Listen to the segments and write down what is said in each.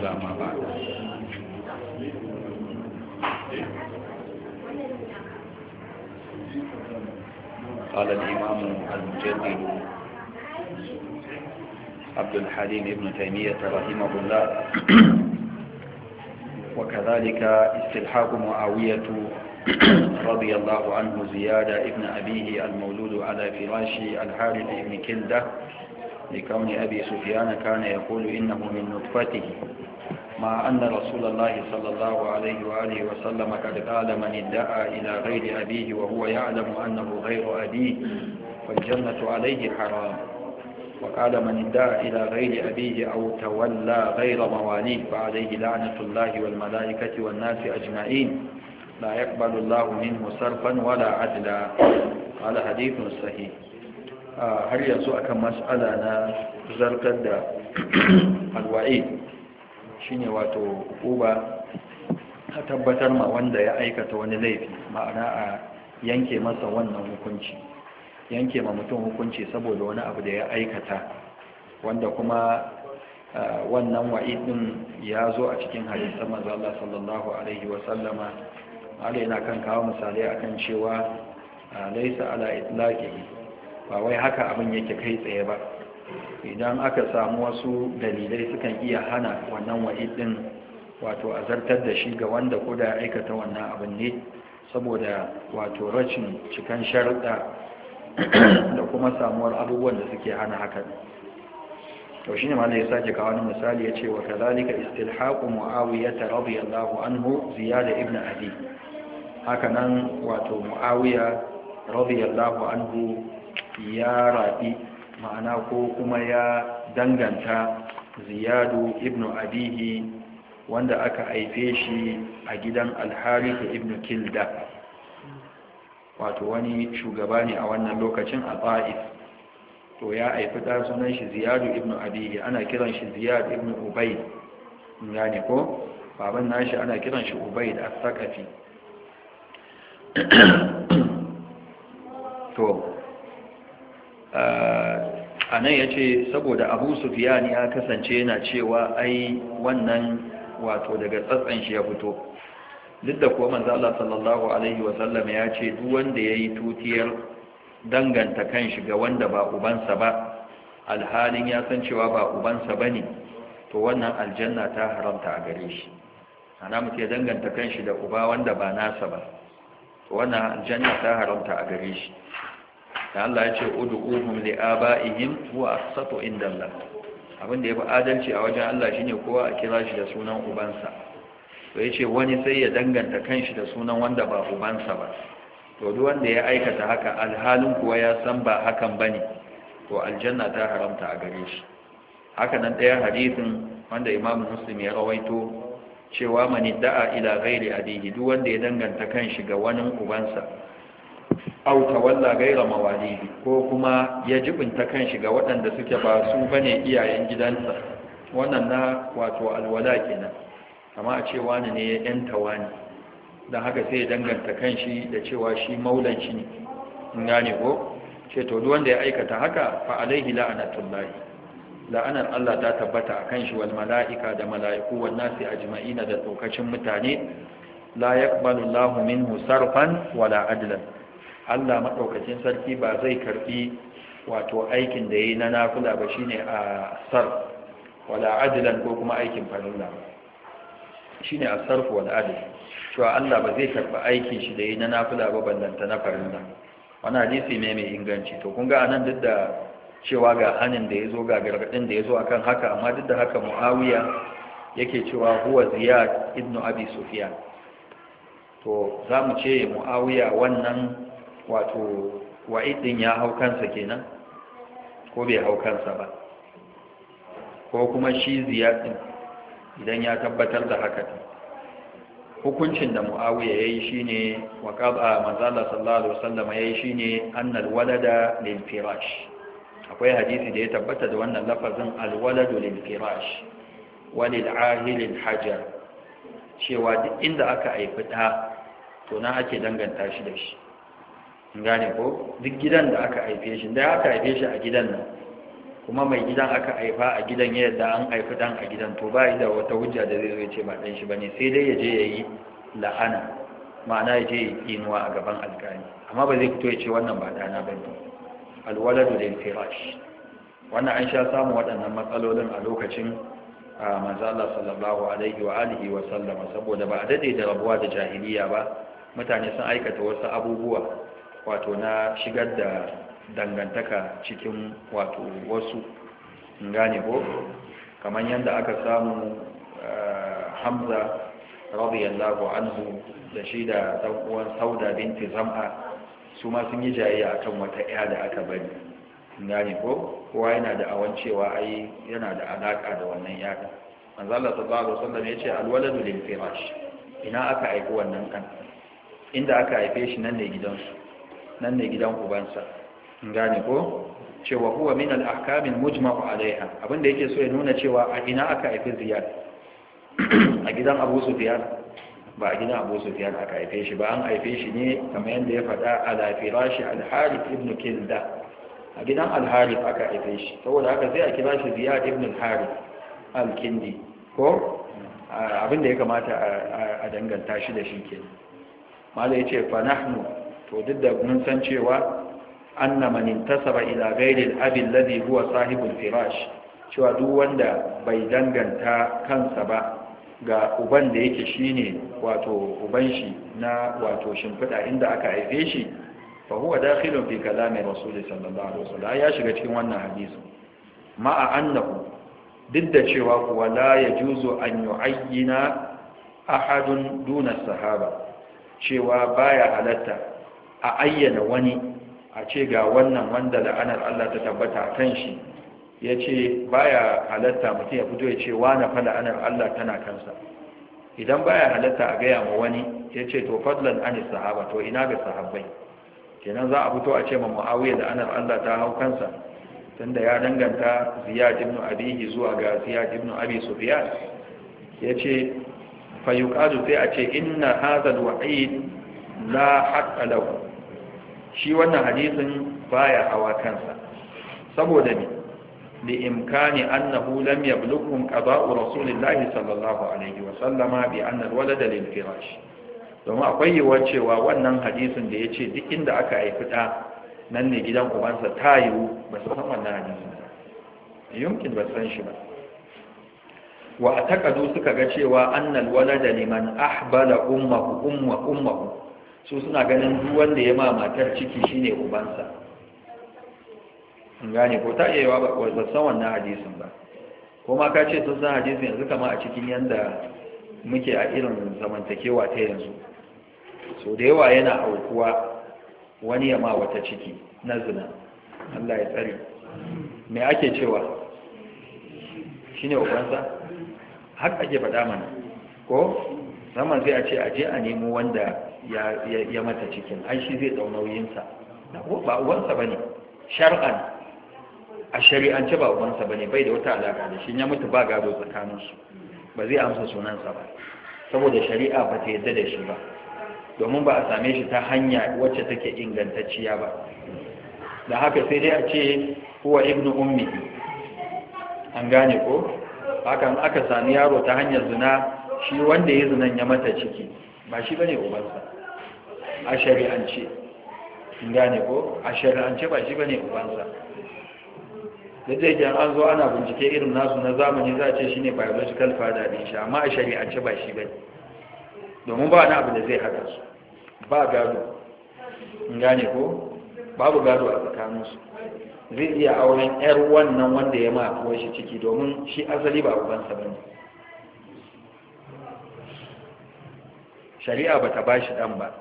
تعالى ما بعد. قال الإمام المجدد عبد الحليم ابن تيمية رحمه الله: وكذلك استلحاق معاوية رضي الله عنه زيادة ابن أبيه المولود على فراش الحارث ابن كلدة لكون أبي سفيان كان يقول إنه من نطفته، مع أن رسول الله صلى الله عليه وآله وسلم قد قال: من ادعى إلى غير أبيه وهو يعلم أنه غير أبيه فالجنة عليه حرام. وقال: من ادعى إلى غير أبيه أو تولى غير مواليه فعليه لعنة الله والملائكة والناس أجمعين لا يقبل الله منه صرفا ولا عدلا. قال: حديث صحيح. هل يسوء كم مسألة zartar da alwa'i shine wato uba a tabbatar ma wanda ya aikata wani laifi, ma'ana a yanke masa wannan hukunci, yanke ma mutum hukunci saboda wani abu da ya aikata, wanda kuma wannan wa'i din ya zo a cikin hadisan manzo Allah sallallahu alaihi wa sallama. Allah yana kan kawo misalai akan cewa laisa ala itlaqihi, ba wai haka abin yake kai tsaye ba. Idan aka samu wasu dalilai sukan iya hana wannan wa'id din wato azartar da shi ga wanda ko da ya aikata wannan abin ne, saboda wato rashin cikan sharuɗa da kuma samuwar abubuwan da suke hana hakan. to shine malai ya sake kawo wani misali, ya ce wa kadhalika istilhaqu muawiyah radiyallahu anhu ziyada ibn abi. haka nan wato muawiya radiyallahu anhu ya rabi, ma'ana ko kuma ya danganta ziyadu ibn abihi wanda aka haife shi a gidan al-harith ibn kilda, wato wani shugaba ne a wannan lokacin a Ta'if. to ya haifi da sunan shi ziyadu ibn abihi, ana kiran shi ziyad ibn ubayd, gane ko baban nashi ana kiran shi ubayd as-saqafi. to a nan ya ce saboda abu sufiyan ya kasance yana cewa ai wannan wato daga tsatsan shi ya fito, duk da kuwa manzo Allah sallallahu alaihi wasallam ya ce duk wanda yayi tutiyar danganta kanshi ga wanda ba ubansa ba alhalin ya san cewa ba ubansa bane, to wannan aljanna ta haramta a gare shi. ana mutum ya danganta kanshi da uba wanda ba nasa ba, to wannan aljanna ta haramta a gare shi. da Allah ya ce ud'uhum li aba'ihim huwa aqsatu indallah, abin da yafi adalci a wajen Allah shine kowa a kira shi da sunan ubansa. to yace wani sai ya danganta kanshi da sunan wanda ba ubansa ba, to duk wanda ya aikata haka alhalin kuwa ya san ba hakan bane, to aljanna ta haramta a gare shi. haka nan ɗayan hadisin wanda Imam Muslim ya rawaito cewa man da'a ila ghairi abihi, duk wanda ya danganta kanshi ga wani ubansa, aw tawalla gaira mawalihi, ko kuma ya jibinta kanshi ga waɗanda suke ba su bane iyayen gidansa, wannan na wato alwala kenan, amma a ce wani ne ya yanta wani, dan haka sai ya danganta kanshi da cewa shi maulan shi ne, in gane ko ce to duk wanda ya aikata haka fa alaihi la'anatullahi, la'anar Allah ta tabbata akan shi wal mala'ika da mala'iku wan nasi ajma'ina da dokacin mutane. la yaqbalu Allahu minhu sarfan wala adlan, Allah maɗaukacin sarki ba zai karɓi wato aikin da ya yi na nafila ba shine a sarf wala adilan, ko kuma aikin farilla shine a sarf wala adil, cewa Allah ba zai karɓi aikin shi da ya yi na nafila ba ballanta na farilla. wani hadisi ne mai inganci. to kun ga anan duk da cewa ga hanin da ya zo ga gargaɗin da ya zo akan haka, amma duk da haka Muawiya yake cewa huwa Ziyad ibn Abi Sufyan. to za mu ce Muawiya wannan wato wa'idin ya hau kansa kenan ko bai hau kansa ba, ko kuma shi Ziyad din idan ya tabbatar da haka. hukuncin da Muawiya yayi shine wa qaba manzo Allah sallallahu alaihi wasallam yayi shine annal walada lil firash. akwai hadisi da ya tabbata da wannan lafazin alwaladu lil firash wa lil ahil al hajar, cewa duk inda aka haifi da to na ake danganta shi da shi, gane ko duk gidan da aka haife shi, da aka haife shi a gidan nan kuma mai gidan aka haifa a gidan yadda an haifi dan a gidan to ba da wata hujja da zai ce ba dan shi bane sai dai ya je yayi la'ana ma'ana ya je inuwa a gaban alƙali amma ba zai fito ya ce wannan ba dana bane alwaladu lil firash wannan an sha samu waɗannan matsalolin a lokacin manzo Allah sallallahu alaihi wa alihi wa sallama saboda ba a dade da rabuwa da jahiliya ba mutane sun aikata wasu abubuwa wato na shigar da dangantaka cikin wato wasu gane ko kamar yadda aka samu Hamza radiyallahu anhu da shi da dan uwan Sauda binti Zam'a su ma sun yi jayayya akan wata ƴa da aka bari gane ko kowa yana da awan cewa ai yana da alaka da wannan ƴa manzo Allah sallallahu alaihi wasallam yace alwaladu lil firash ina aka haifi wannan kan inda aka haife shi nan ne gidansu nan ne gidan ubansa gane ko cewa huwa min al-ahkam al-mujma'u alaiha abinda yake so ya nuna cewa a ina aka haifi Ziyad a gidan Abu Sufyan ba a gidan Abu Sufyan aka haife shi ba an haife shi ne kamar yadda ya faɗa ala firashi al-Harith ibn Kilda a gidan al-Harith aka haife shi saboda haka sai a kira shi Ziyad ibn al-Harith al-Kindi ko abinda ya kamata a danganta shi da shi kenan mala yace fa nahnu to duk da mun san cewa anna man intasaba ila ghairi al-abi alladhi huwa sahibul firash cewa duk wanda bai danganta kansa ba ga uban da yake shine wato uban shi na wato shimfida inda aka haife shi fa huwa dakhilun fi kalami rasul sallallahu alaihi wasallam ya shiga cikin wannan hadisi ma'a annahu duk da cewa kuwa la yajuzu an yu'ayyina ahadun duna sahaba cewa baya halatta a ayyana wani a ce ga wannan wanda la'anar Allah ta tabbata a kan shi ya ce baya halatta mutum ya fito ya ce wane fa la'anar Allah tana kansa idan baya halatta a gaya ma wani ya ce to fadlan an sahaba to ina ga sahabbai kenan za a fito a ce ma Muawiya la'anar Allah ta hau kansa tunda ya danganta Ziyad ibn Abihi zuwa ga Ziyad ibn Abi Sufyan ya ce fa yuqalu sai a ce inna hadha al-wa'id la haqqa lahu shi wannan hadisin baya hawa kansa saboda ne li imkani annahu lam yablughu qada'u rasulillahi sallallahu alaihi wa sallama bi anna alwalada lil firash domin akwai yiwuwar cewa wannan hadisin da yace duk inda aka haifi da nan ne gidan ubansa ta yiwu ba su san wannan hadisin ba yumkin ba san shi ba wa ataqadu suka ga cewa annal walada liman ahbala ummuhu su suna ganin duk wanda ya ma matar ciki shine ubansa gane ko ta iya ba san wannan hadisin ba ko ma ka ce sun san hadisin yanzu kama a cikin yanda muke a irin zamantakewa ta yanzu so da yawa yana aukuwa wani ya ma wata ciki na zina Allah ya tsare me ake cewa shine ubansa har ake faɗa mana ko zaman sai a ce a je a nemo wanda ya mata cikin ai shi zai dau nauyinsa ba ubansa bane shar'an a shari'ance ba ubansa bane bai da wata alaka da shi ya mutu ba gado tsakaninsu ba zai amsa sunansa ba saboda shari'a ba ta yadda da shi ba domin ba a same shi ta hanya wacce take ingantacciya ba da haka sai dai a ce huwa ibnu ummi an gane ko hakan aka sami yaro ta hanyar zina shi wanda ya zinan ya mata ciki ba shi bane ubansa a shari'ance gane ko a shari'ance ba shi bane ubansa da zai jan an zo ana bincike irin nasu na zamani za a ce shine biological father din shi amma a shari'ance ba shi bane domin ba wani abu da zai haɗa su ba gado gane ko babu gado a tsakaninsu zai iya auren yar wannan wanda ya ma kuwa shi ciki domin shi asali ba ubansa bane shari'a ba ta ba shi ɗan ba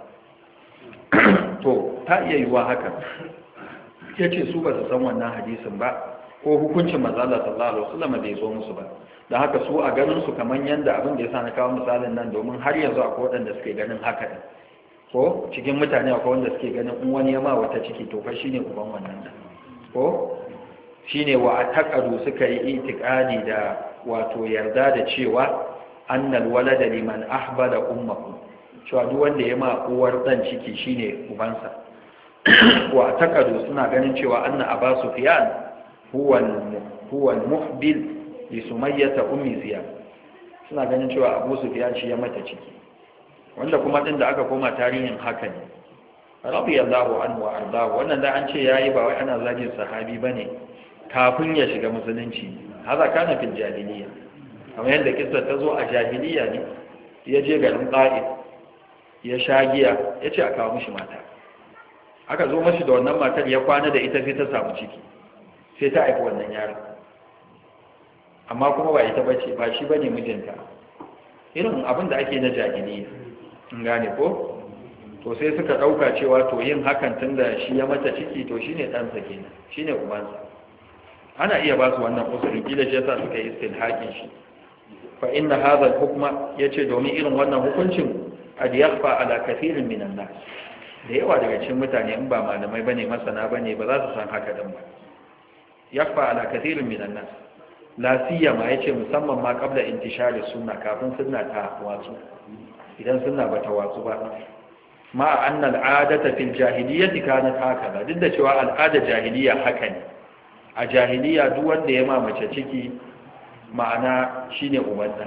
to ta iya yiwuwa haka ya ce su ba su san wannan hadisin ba ko hukuncin mazala sallallahu alaihi wasallam bai zo musu ba da haka su a ganin su kaman yanda abin da yasa na kawo misalin nan domin har yanzu akwai waɗanda suke ganin haka ne ko cikin mutane akwai wanda suke ganin in wani ya ma wata ciki to fa shine uban wannan nan ko shine wa ataqadu suka yi itikadi da wato yarda da cewa annal walada liman ahbala ummuhu cewa duk wanda ya ma uwar dan ciki shine ubansa wa ataqadu suna ganin cewa anna aba sufyan huwa al-muhbil li sumayyah ummi ziyad suna ganin cewa Abu Sufyan shi ya mata ciki wanda kuma din da aka koma tarihin haka ne radiyallahu anhu wa ardahu wannan da an ce yayi ba wai ana zagin sahabi bane kafin ya shiga musulunci haza kana fil jahiliya kamar yadda kissa ta zo a jahiliya ne ya je garin Ta'if ya sha giya ya ce a kawo mishi mata aka zo mashi da wannan matar ya kwana da ita sai ta samu ciki sai ta haifi wannan yaron amma kuma ba ita bace ba shi bane mijinta irin abin da ake na jahiliya in gane ko to sai suka dauka cewa to yin hakan tunda shi ya mata ciki to shine dan sa kenan shine ubansa ana iya ba su wannan usuri kila shi yasa suka yi istilhaqin shi fa inna hadha al-hukma yace domin irin wannan hukuncin ad yakhfa ala kathirin minan nas da yawa daga cikin mutane in ba malamai bane masana bane ba za su san haka din ba yakhfa ala kathirin minan nas la siyama yace musamman ma qabla intishari sunna kafin sunna ta watsu idan sunna bata watsu ba ma anna al'adata fil jahiliyyati kanat hakaza duk da cewa al'ada jahiliya haka ne a jahiliya duk wanda ya mamace ciki ma'ana shine ubanta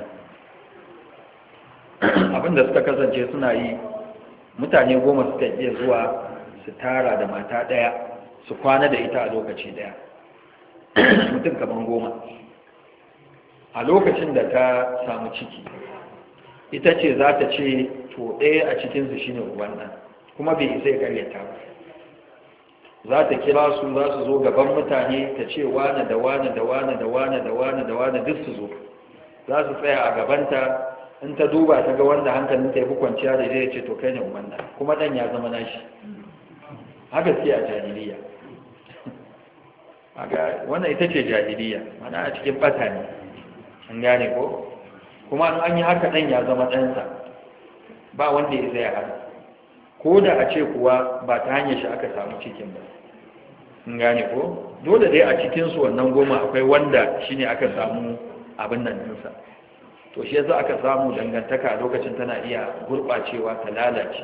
abinda suka kasance suna yi mutane 10 suka iya zuwa su tara da mata daya su kwana da ita a lokaci daya mutum kaman 10 a lokacin da ta samu ciki ita ce za ta ce to ɗaya a cikinsu shine uban nan kuma bai isa ya karyata ba za ta kira su za su zo gaban mutane ta ce wane da wane da wane da wane da wane da wane duk su zo za su tsaya a gabanta in ta duba ta ga wanda hankalin ta yi kwanciya da zai ce to kai ne uban nan kuma dan ya zama nashi haka sai a jahiliya wannan ita ce jahiliya mana a cikin bata ne an gane ko kuma an yi haka ɗan ya zama ɗansa ba wanda ya zai hana ko da a ce kuwa ba ta hanyar shi aka samu cikin ba an gane ko dole dai a cikinsu wannan 10 akwai wanda shi ne aka samu abin nan ɗinsa to shi yasa aka samu dangantaka a lokacin tana iya gurɓacewa ta lalace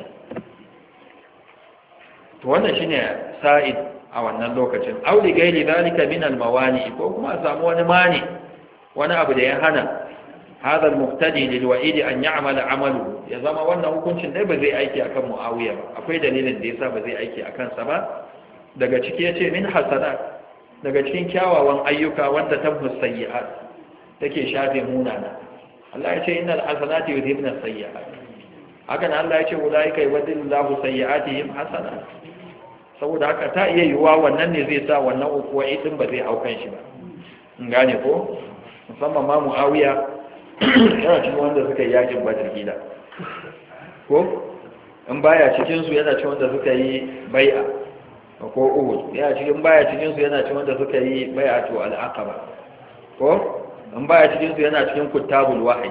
to wannan shi ne sa'id a wannan lokacin auli gairi zalika min al-mawani ko kuma a samu wani mani wani abu da ya hana هذا المقتدي للوعيد أن يعمل عمله ya zama wannan hukuncin dai ba zai aiki akan Muawiya ba akwai dalilin da yasa ba zai aiki akan sa ba daga ciki yace min hasanat daga cikin kyawawan ayyuka wanda tabbu sayyi'at take shafe munana Allah yace innal hasanati yudhibna sayyi'at haka nan Allah yace ulaika yubdilullahu sayyi'atihim hasanat saboda haka ta iya yiwuwa wannan ne zai sa wannan ukuwa idin ba zai haukan shi ba in gane ko musamman ma Muawiya yana cikin wanda suka yi yakin badar gida ko in baya cikinsu yana cikin wanda suka yi bai'a ko uhud yana cikin baya cikinsu yana cikin wanda suka yi bai'a to al'aqaba ko in baya cikinsu yana cikin kuttabul wahyi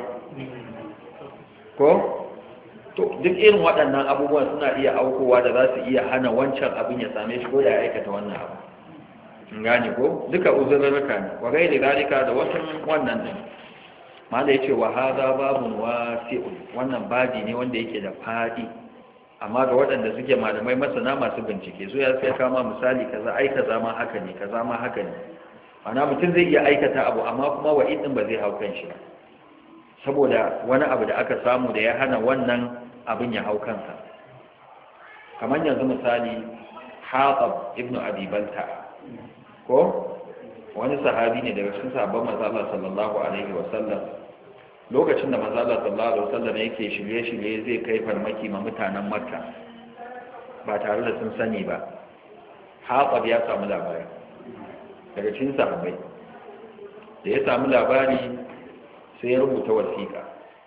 ko to duk irin waɗannan abubuwan suna iya aukowa da za su iya hana wancan abin ya same shi ko da ya aikata wannan abu in gane ko duka uzurrarka ne wa gairi zalika da wasu wannan din mala yace wa hadha babun wasi'un wannan babi ne wanda yake da fadi amma ga waɗanda suke malamai masana masu bincike su ya sai kama misali kaza ai kaza ma haka ne kaza ma haka ne ana mutum zai iya aikata abu amma kuma wa idin ba zai hau kan shi ba saboda wani abu da aka samu da ya hana wannan abin ya hau kansa kamar yanzu misali Hatab ibn Abi Balta ko wani sahabi ne daga cikin sahabban manzo Allah sallallahu alaihi wasallam lokacin da manzo Allah sallallahu alaihi wasallam yake shirye-shirye zai kai farmaki ma mutanen Makka ba tare da sun sani ba Hatab ya samu labari daga cikin sahabbai da ya samu labari sai ya rubuta wasiƙa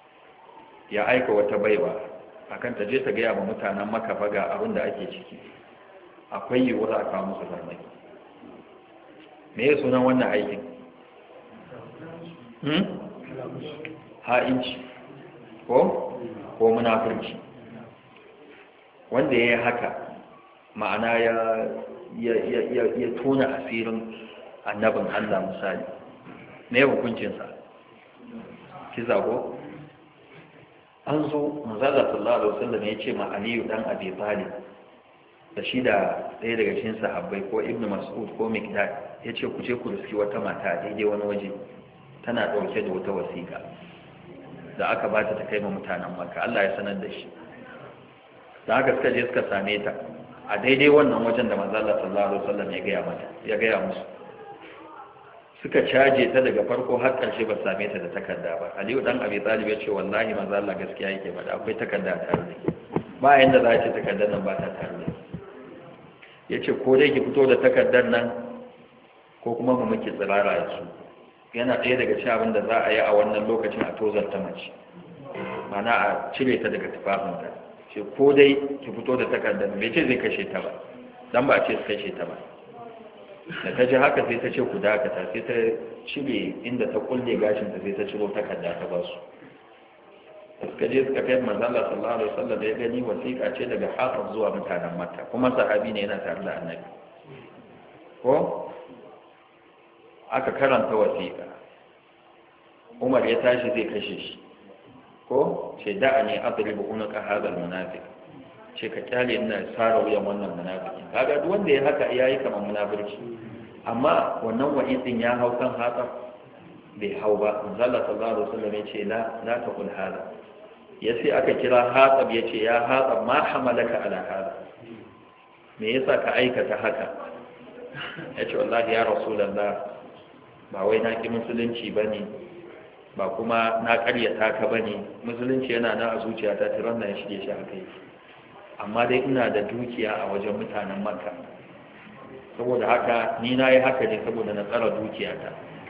ya aika wata baiwa akan ta je ta ga ya mutanen Makka fa ga abin da ake ciki akwai yiwuwar a kawo musu farmaki me ya sunan wannan aikin ha'inci ko munafurci wanda ya yi haka ma'ana ya tona asirin annabin Allah misali me ya hukuncinsa kiza ko an zo manzala sallallahu alaihi wasallam ya ce ma Aliyu dan Abi Talib da shi da ɗaya daga cikin sahabbai ko Ibn Mas'ud ko Miqdad ya ce ku je ku riski wata mata daidai wani waje tana ɗauke da wata wasiƙa da aka ba ta kai ma mutanen Makka. Allah ya sanar da shi. Da haka suka je suka same ta a daidai wannan wajen da manzo Allah sallallahu alaihi wasallam ya gaya musu. Suka caje ta daga farko har ƙarshe ba same ta da takarda ba. Aliyu dan Abi Talib ya ce wallahi manzo Allah gaskiya yake faɗa, akwai takarda tare da ba yanda za a ce takardar nan ba ta tare da ya ce ko dai ki fito da takardar nan ko kuma mu muke tsirara ya su. Yana ɗaya daga cikin abin da za a yi a wannan lokacin a tozar ta mace, mana a cire ta daga tufafinta. Ce ko dai ki fito da takardar, bai ce zai kashe ta ba, dan ba ce su kashe ta ba. Da ta ji haka sai ta ce ku dakata, sai ta cire inda ta kulle gashinta, sai ta ciro takarda ta ba su. Suka je suka kai manzo Allah sallallahu alaihi wasallam, da ya gani wasiƙa ce daga Hatib zuwa mutanen Makka, kuma sahabi ne yana tare da Annabi. Ko aka karanta wasiƙa, Umar ya tashi zai kashe shi. Ko ce da'ani adribu unqa hadha almunafiq, ce ka kyale ina sara wuyan wannan munafiki. Kaga duk wanda ya haka yayi kamar munafiki. Amma wannan wa'idin ya hau kan Hatib bai hau ba. Manzo Allah sallallahu alaihi wasallam ya ce la taqul hada. Yace aka kira Hatib ya ce ya Hatib ma hamalaka ala hada, me yasa ka aikata haka? Ya ce wallahi ya rasulullah, ba wai na ki musulunci bane, ba kuma na karyata ka bane. Musulunci yana nan a zuciyata, tiran nan shige shi haka yake. Amma dai ina da dukiya a wajen mutanen Makka, saboda haka ni nayi haka ne saboda na tsara dukiyata.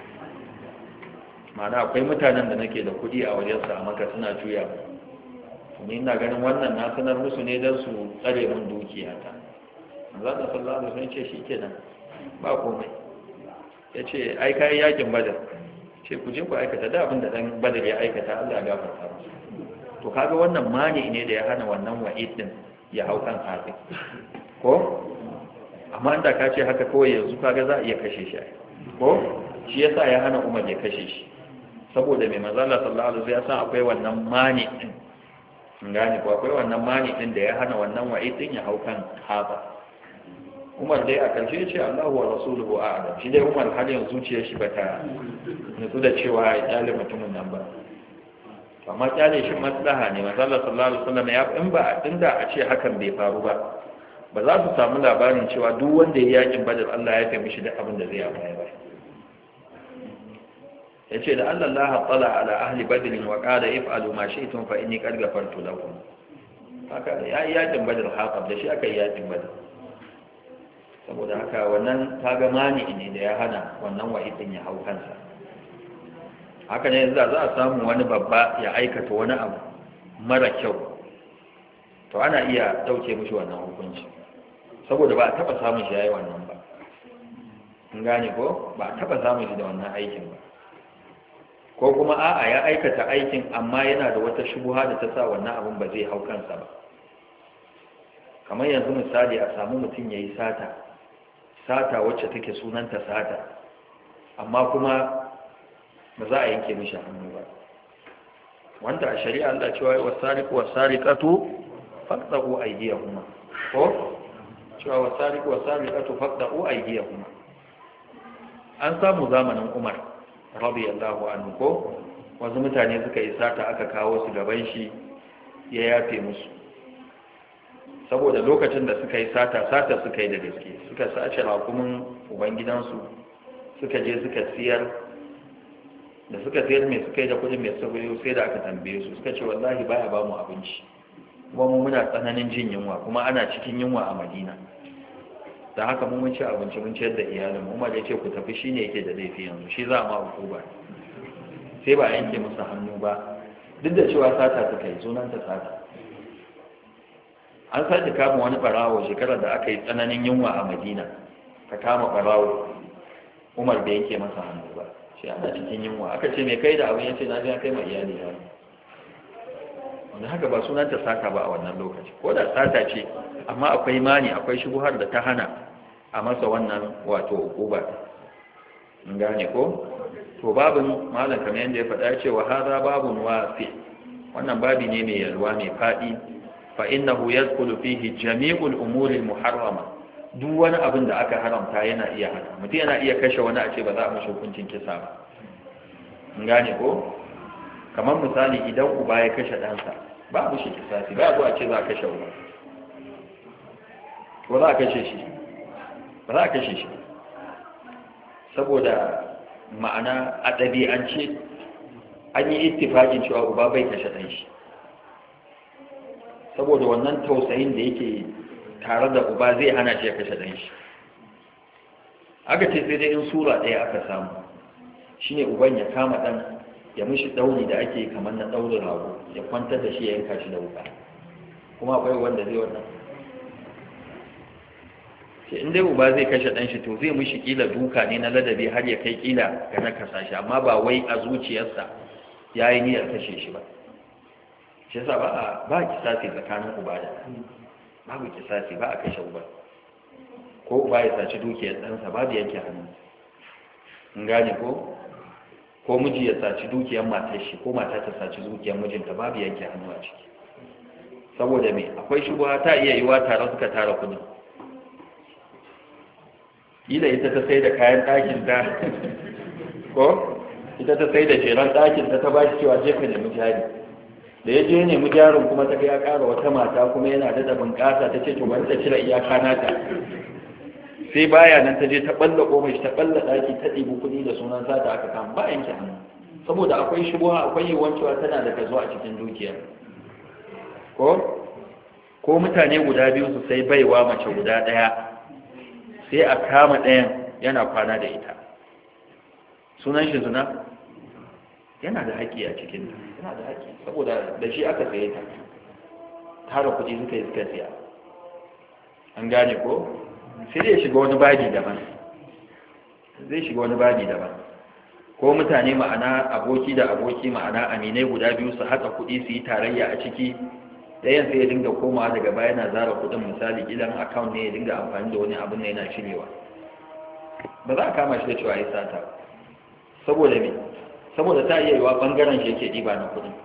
Ma'ana akwai mutanen da nake da kuɗi a wajensu a Makka suna juya, ni ina ganin wannan na sanar musu ne don su tsare min dukiyata. Manzo Allah sallallahu alaihi wasallam ce shikenan ba komai. Yace ai kai yakin Badar, ce ku je ku aikata da abin da dan Badar ya aikata, Allah ya gafarta musu. To kaga wannan mani ne da ya hana wannan wa'id din ya hau kan hafi. Ko amma inda ka ce haka kawai yanzu kaga za a iya kashe shi. Ko shi yasa ya hana Umar ya kashe shi, saboda mai manzo Allah sallallahu alaihi wasallam ya san akwai wannan mani din. Ngani ko akwai wannan mani din da ya hana wannan wa'id din ya hau kan hafa. Umar dai a ƙarshe ya ce Allahu wa rasuluhu a'lam. Shi dai Umar har yanzu zuciyar shi bata nutsu da cewa ya kyale mutumin nan ba. Amma kyale shi maslaha ne. Manzo Allah sallallahu alaihi wasallam ya inda a ce hakan bai faru ba za su samu labarin cewa duk wanda ya yakin Badar Allah ya taimake shi da abin da zai yi ba. Yace da Allah tala ala ahli Badr wa qala if'alu ma shi'tum fa inni qad ghafartu lakum. Haka ya yakin Badar haka da shi aka yi yakin Badar. Saboda haka wannan kaga mani ne da ya hana wannan wa'idin ya hau kansa. Haka ne za a samu wani babba ya aikata wani abu mara kyau, to ana iya dauke mishi wannan hukunci, saboda ba a taba samun shi yayi wannan ba. Kun gane ko ba a taba samun shi da wannan aikin ba. Ko kuma a'a ya aikata aikin amma yana da wata shubuha da ta sa wannan abin ba zai hau kansa ba. Kamar yanzu misali a samu mutum yayi sata wacce take sunanta sata, amma kuma ba za a yanke mishi hannu ba, wanda a shari'a Allah cewa wasariqu wasariqatu faqta'u aydiyahuma, ko cewa wasariqu wasariqatu faqta'u aydiyahuma. An samu zamanin Umar radiyallahu anhu, ko wasu mutane suka yi sata aka kawo su gaban shi ya yafe musu, saboda lokacin da suka yi sata suka yi da gaske, suka sace rakumin ubangidansu, suka je suka siyar, da suka siyar mai suka yi da kudin mai saboda sai da aka tambaye su, suka ce wallahi baya ba mu abinci, kuma mu muna tsananin jin yunwa, kuma ana cikin yunwa a Madina, da haka mun ci abinci mun ciyar da iyalin. Umar ya ce ku tafi, shine yake da laifi yanzu, shi za a ma hukuma. Sai ba a yanke musu hannu ba, duk da cewa sata suka yi, sunanta sata. An sake kama wani barawo shekarar da aka yi tsananin yunwa a Madina, ka kama barawo, Umar bai yanke masa hannu ba, shi ana cikin yunwa. Aka ce mai kai da abin, ya ce na biya kai ma iyali ya. Wanda haka ba sunanta sata ba a wannan lokaci, ko da sata ce, amma akwai mani, akwai shubuhar da ta hana a masa wannan wato uquba. In gane ko? To babin malam kamar yadda ya faɗa cewa hada babun wasi, wannan babi ne mai yalwa mai faɗi. فإنه يدخل فيه جميع الأمور المحرمة duk wani abin da aka haramta yana iya hana mutum yana iya kashe wani a ce ba za a mashi hukuncin kisa ba gane ko kamar misali idan uba ya kashe ɗansa ba a mushi kisasi ba a zuwa ce za a kashe uba ko za a kashe shi ba za a kashe shi saboda ma'ana a ɗabi'ance an yi ittifaƙin cewa uba bai kashe ɗan shi saboda wannan tausayin da yake tare da uba zai hana shi ya kashe ɗan shi aka ce sai dai in sura ɗaya aka samu shine uban ya kama ɗan ya mishi ɗauri da ake kamar na ɗaurin rago ya kwantar da shi ya yanka shi da wuka kuma akwai wanda zai wannan sai in dai uba zai kashe ɗan shi to zai mishi ƙila duka ne na ladabi har ya kai ƙila ga na kasa shi amma ba wai a zuciyarsa ya yi niyyar kashe shi ba shi yasa ba a kisasi tsakanin uba da babu kisasi ba a kashe uba ko uba ya saci dukiyar ɗansa babu yanke hannu in gane ko miji ya saci dukiyar matar shi ko mata ta saci dukiyar mijinta babu yanke hannu a ciki saboda me akwai shubha ta iya yiwa tare suka tara kudin ila ita ta sai da kayan ɗakin ta ko ita ta sai da jeran ɗakin ta ba shi cewa je ka nemi jari da ya je nemi jarin kuma ta ga ya ƙara wata mata kuma yana da bunƙasa ta ce to bari ta cire iyaka nata sai baya nan ta je ta balla komai ta balla ɗaki ta ɗibi kuɗi da sunan sata aka kama ba yanke hannu saboda akwai shubuha akwai yiwuwar cewa tana da kazo a cikin dukiyar ko mutane guda biyu su sai baiwa mace guda ɗaya sai a kama ɗayan yana kwana da ita sunan shi zina yana da haƙƙi a cikin ta yana da haƙƙi saboda da shi aka saye ta tara kuɗi suka yi suka siya an gane ko sai dai shiga wani babi daban zai shiga wani babi daban ko mutane ma'ana aboki da aboki ma'ana aminai guda biyu su haɗa kuɗi su yi tarayya a ciki ɗayan sai ya dinga komawa daga baya yana zara kuɗin misali idan account ne ya dinga amfani da wani abin da yana cirewa ba za a kama shi da cewa ya sata saboda me saboda ta iya yiwa bangaren shi yake ɗiba na kuɗin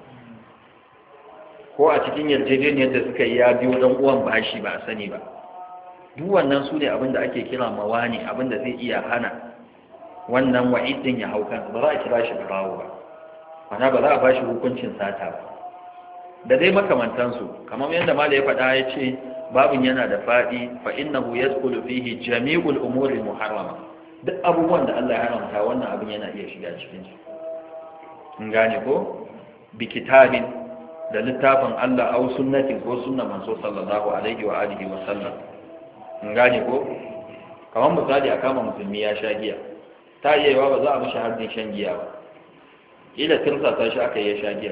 ko a cikin yarjejeniyar da suka yi ya biyo ɗan uwan bashi ba a sani ba duk wannan su ne abin da ake kira mawani abin da zai iya hana wannan wa'idin ya hau kansa ba za a kira shi barawo ba mana ba za a ba shi hukuncin sata ba da dai makamantansu kamar yadda mala ya faɗa ya ce babin yana da faɗi fa innahu yadkhulu fihi jami'ul umuri muharrama duk abubuwan da Allah ya haramta wannan abin yana iya shiga cikin su in gane ko bi kitabin da littafin Allah au sunnatin ko sunnar manzo sallallahu alaihi wa alihi wa sallam in gane ko kamar misali a kama musulmi ya sha giya ta iya yawa ba za a mishi haddin shan giya ba ila tirsa ta shi aka yi sha giya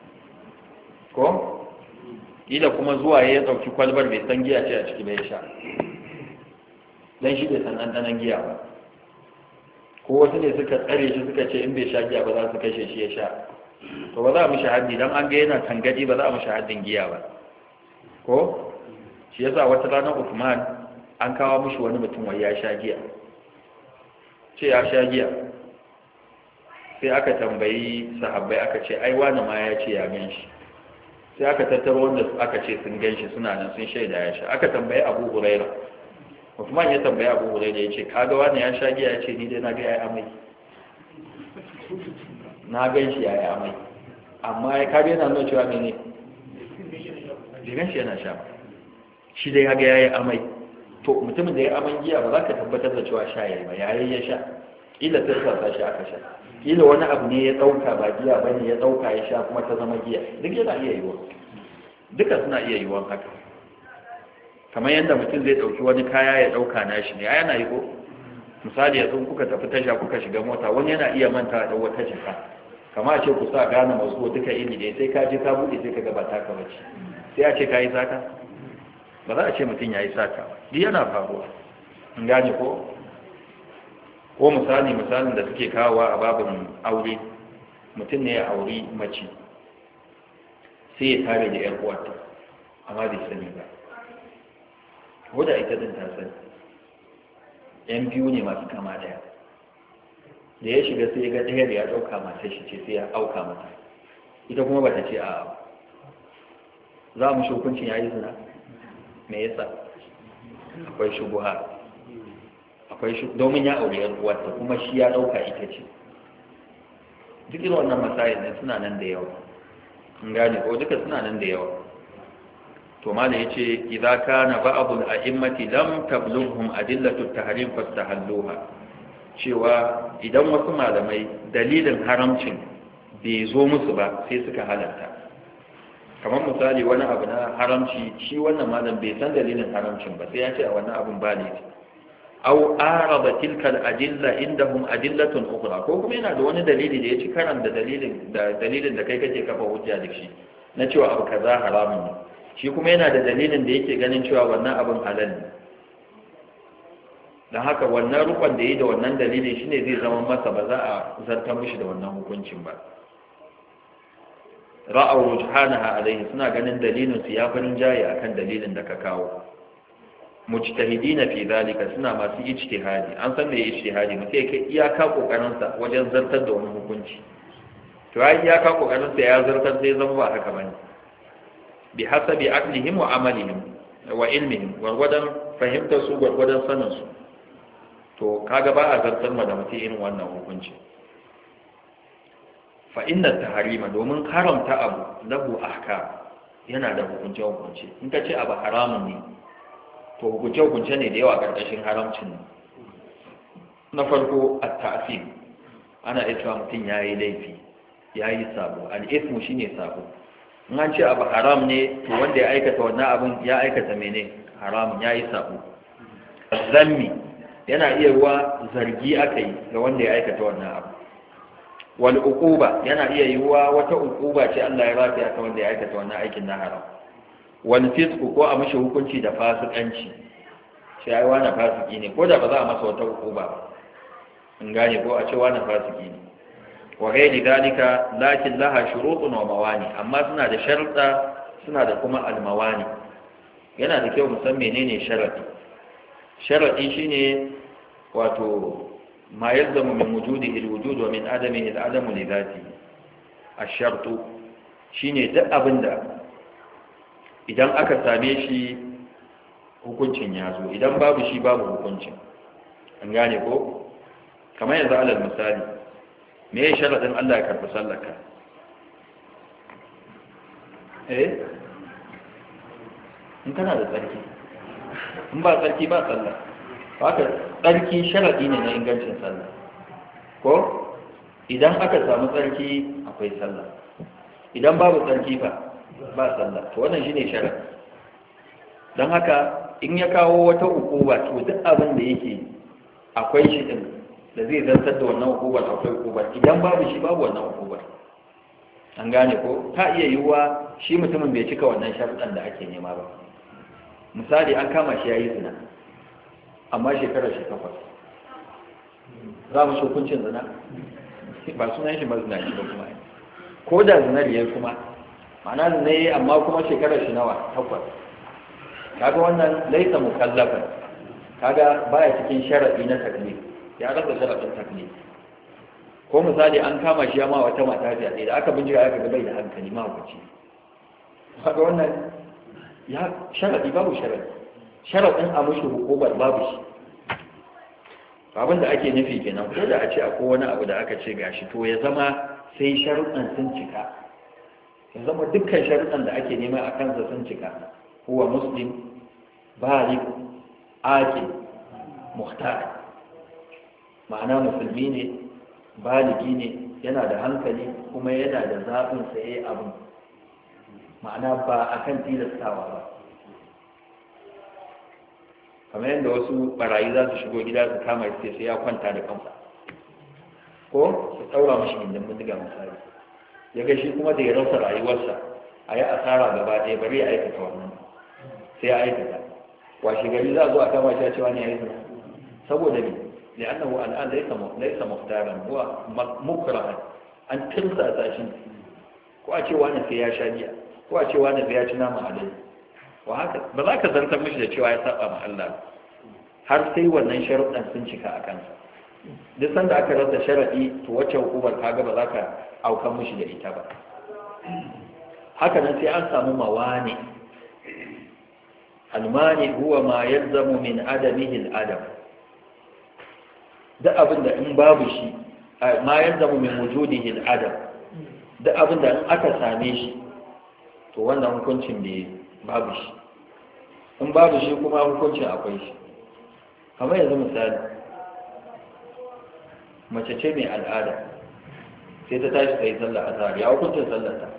ko ila kuma zuwa ya dauki kwalbar bai san giya ce a ciki bai sha dan shi bai san ɗanɗanon giya ba ko wasu ne suka tsare shi suka ce in bai sha giya ba za su kashe shi ya sha to ba za a mishi haddi dan an ga yana tangadi ba za a mishi haddin giya ba ko shi yasa wata ranar Uthman an kawo mishi wani mutum wai ya sha giya ce ya sha giya sai aka tambayi sahabbai aka ce ai wani ma ya ce ya gan shi sai aka tattaro wanda aka ce sun gan shi suna nan sun shaida ya sha aka tambayi Abu Huraira Uthman ya tambayi Abu Huraira ya ce kaga wani ya sha giya ya ce ni dai na ga yayi amai na gan shi yayi amai amma ya kaga yana nuna cewa mene bai gan shi yana sha shi dai ya ga yayi amai to mutumin da ya aman giya ba za ka tabbatar da cewa sha yayi ba yayin ya sha ila tarsa shi aka sha ila wani abu ne ya dauka ba giya bane ya dauka ya sha kuma ta zama giya duk yana iya yiwa duka suna iya yiwa haka kamar yadda mutum zai dauki wani kaya ya dauka nashi ne yana yi ko misali yanzu kuka tafi tasha kuka shiga mota wani yana iya manta da wata jaka kamar a ce ku sa gane masu duka iri ne sai ka je ka bude sai ka ga ba taka bace sai a ce kai sata ba za a ce mutum ya yi sata duk yana faruwa in gane ko misalin da suke kawowa a babin aure mutum ne ya auri mace sai ya tare da yar uwarta amma bai sani ba ko da ita din ta sani yan biyu ne masu kama daya da ya shiga sai ya ga ɗaya da ya ɗauka matar shi ce sai ya auka mata ita kuma ba ta ce a za mu shi hukuncin ya yi zina me yasa akwai shubuha domin ya aure yar uwarta kuma shi ya dauka ita ce duk irin wannan masail ne suna nan da yawa in gane ko duka suna nan da yawa to mala yace idza kana ba'dul a'immati lam tablughum adillatu at-tahrim fastahalluha cewa idan wasu malamai dalilin haramcin bai zo musu ba sai suka halarta kamar misali wani abu na haramci shi wannan malam bai san dalilin haramcin ba sai ya ce a wannan abun ba ne aw arada tilka al-adilla indahum adillatun ukhra ko kuma yana da wani dalili da ya ci karan da dalilin da kai kake kafa hujja da shi na cewa abu kaza haramun ne shi kuma yana da dalilin da yake ganin cewa wannan abun halal ne dan haka wannan rukun da yi da wannan dalili shine zai zama masa ba za a zartar mishi da wannan hukuncin ba ra'aw rujhanaha alayhi suna ganin dalilin su ya farin jaye akan dalilin da ka kawo mujtahidina fi zalika suna masu ijtihadi an san me ijtihadi mutum yake iyaka kokarin sa wajen zartar da wani hukunci to ai iyaka kokarin sa ya zartar sai zama ba haka bane bi hasabi aqlihim wa amalihim wa ilmihim gwargwadon fahimtar su gwargwadon sanin su to kaga ba a zartar ma da mutum irin wannan hukunci fa inna taharima domin haramta abu lahu ahkam yana da hukunce in ka ce abu haramun ne to hukunce ne da yawa karkashin haramcin na farko at-ta'sim ana cewa mutum yayi laifi yayi sabo al-ithmu shine sabo in an ce abu haram ne to wanda ya aikata wannan abun ya aikata mene haramun yayi sabo zammi yana iya ruwa zargi akai ga wanda ya aikata wannan abu wal uquba yana iya yiwuwa wata uquba ce Allah ya rafi aka wanda ya aikata wannan aikin na haram wal fisq ko a mishi hukunci da fasikanci sai ai wani fasiki ne ko da ba za a masa wata uquba ba in gane ko a ce wani fasiki ne wa ghairi dalika lakin laha shurutun wa mawani amma suna da sharuɗa suna da kuma al mawani yana da kyau mu san menene sharadi shine wato ما يلزم من وجوده الوجود ومن عدمه العدم لذاته الشرط shine duk abinda idan aka same shi hukuncin ya zo idan babu shi babu hukuncin an gane ko kamar yanzu alal misali me ya sharadin Allah ya karɓi sallarka in kana da tsarki in ba tsarki ba sallah haka tsarki sharadi ne na ingancin sallah ko idan aka samu tsarki akwai sallah idan babu tsarki ba sallah to wannan shine sharadi dan haka in ya kawo wata hukuma to duk abin da yake akwai shi din da zai zartar da wannan hukumar akwai hukumar idan babu shi babu wannan hukumar an gane ko ta iya yiwuwa shi mutumin bai cika wannan sharuɗan da ake nema ba misali an kama shi yayi zina amma shekarar shi 8 za mu shi hukuncin zina ba sunan shi mazina shi ba kuma ko da zinar yayi kuma ma'ana zina yayi amma kuma shekarar shi nawa 8 kaga wannan laisa mukallafan kaga baya cikin sharadi na taklif ya rasa sharadin taklif ko misali an kama shi ma wata mata ta da aka bincika aka ga bai da hankali ma hukunci kaga wannan ya sharadi babu sharadi sharadin a mushi hukumar babu shi abin da ake nufi kenan ko da a ce akwai wani abu da aka ce gashi to ya zama sai sharuɗan sun cika ya zama dukkan sharuɗan da ake nema a kansa sun cika huwa muslim baligh aqil muhtar ma'ana musulmi ne baligi ne yana da hankali kuma yana da zaɓin saye abin ma'ana ba akan tilastawa ba kamar yadda wasu barayi za su shigo gida su kama sai ya kwanta da kansa ko su ɗaura mashi gindin bindiga misali ya ga shi kuma da ya rasa rayuwarsa a yi asara gaba ɗaya bari ya aikata wannan sai ya aikata washe gari za a zo a kama shi a cewa ne ya yi saboda ne da annahu al'an laisa muhtaran huwa mukrahan an tirsa ta shi ko a ce wani sai ya sha giya ko a ce wani sai ya ci nama alai wa haka ba za ka zantar mishi da cewa ya saba ma Allah har sai wannan sharuɗan sun cika a kansa duk sanda aka rasa sharaɗi to wacce hukumar kaga ba za ka aukan mishi da ita ba haka nan sai an samu mawani almani huwa ma yalzamu min adamihi al-adam da abinda in babu shi ma yalzamu min wujudihi al-adam da abinda in aka same shi to wannan hukuncin da babu shi in babu shi kuma hukuncin akwai shi kamar yanzu misali mace ce mai al'ada sai ta tashi ta yi sallah azhar ya hukuncin sallar ta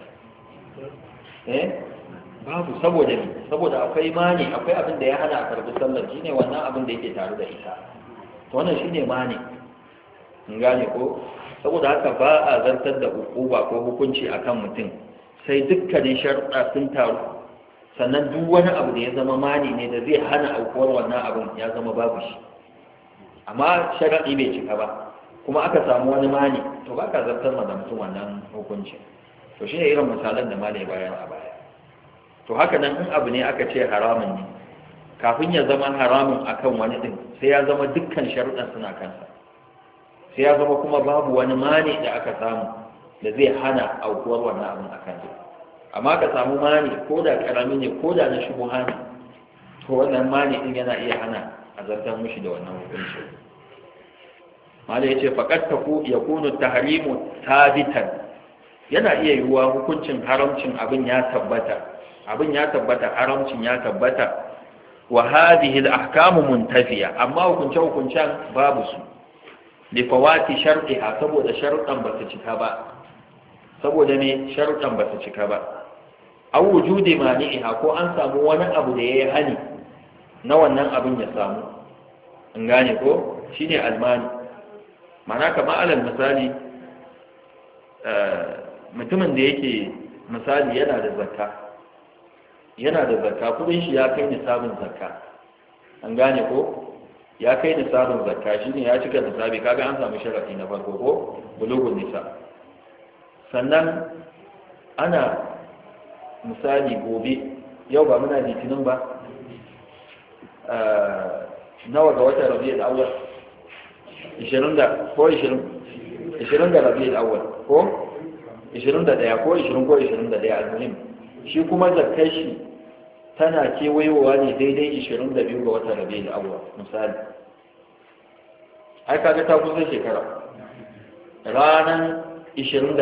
babu saboda ne saboda akwai mani akwai abin da ya hana a karbi sallar shine wannan abin da yake tare da ita to wannan shine mani in gane ko saboda haka ba a zartar da hukuma ko hukunci akan mutum sai dukkanin sharuɗa sun taru sannan duk wani abu da ya zama mani ne da zai hana aukuwar wannan abin ya zama babu shi amma sharaɗi bai cika ba kuma aka samu wani mani to ba ka zartar da mutum wannan hukunci to shine irin misalan da malai bayan a baya to haka nan in abu ne aka ce haramun ne kafin ya zama haramun akan wani din sai ya zama dukkan sharuɗan suna kansa sai ya zama kuma babu wani mani da aka samu da zai hana aukuwar wannan abin akan sa amma ka samu mani ko da karami ne ko da na shubuha ne to wannan mani din yana iya hana a zartar mushi da wannan hukunci mala yace faqat yakunu tahrimu thabitan yana iya yiwuwa hukuncin haramcin abin ya tabbata haramcin ya tabbata wa hadhihi al-ahkamu muntafiya amma hukuncen babu su li fawati shartiha saboda sharuɗan ba su cika ba saboda ne sharuɗan ba su cika ba aw wujudi mani'iha ko an samu wani abu da yayi hani na wannan abin ya samu in gane ko shine almani mana kamar alal misali mutumin da yake misali yana da zakka kudin shi ya kai nisabin zakka an gane ko ya kai nisabin zakka shine ya cika nisabi kaga an samu sharafi na farko ko bulugun nisab sannan ana misali gobe yau ba muna litinin ba nawa ga watan rabi'ul awwal 20 ko 20 ga rabi'ul awwal ko 21 ko 20 ko 21 almuhim shi kuma zakkar shi tana kewayowa ne daidai 22 ga watan rabi'ul awwal misali ai kaga ta kusa shekara ranan 21